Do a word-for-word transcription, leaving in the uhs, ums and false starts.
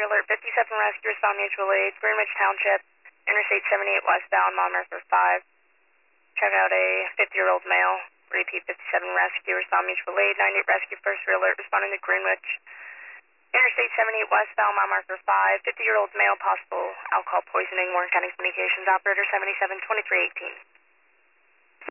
Alert fifty-seven Rescue, respond mutual aid, Greenwich Township, Interstate seventy-eight westbound, mile marker five. Check out a fifty-year-old male. Repeat fifty-seven Rescue, respond mutual aid, ninety-eight Rescue, first alert, responding to Greenwich. Interstate seventy-eight westbound, mile marker five, fifty-year-old male, possible alcohol poisoning, Warren County Communications Operator seventy-seven twenty-three eighteen.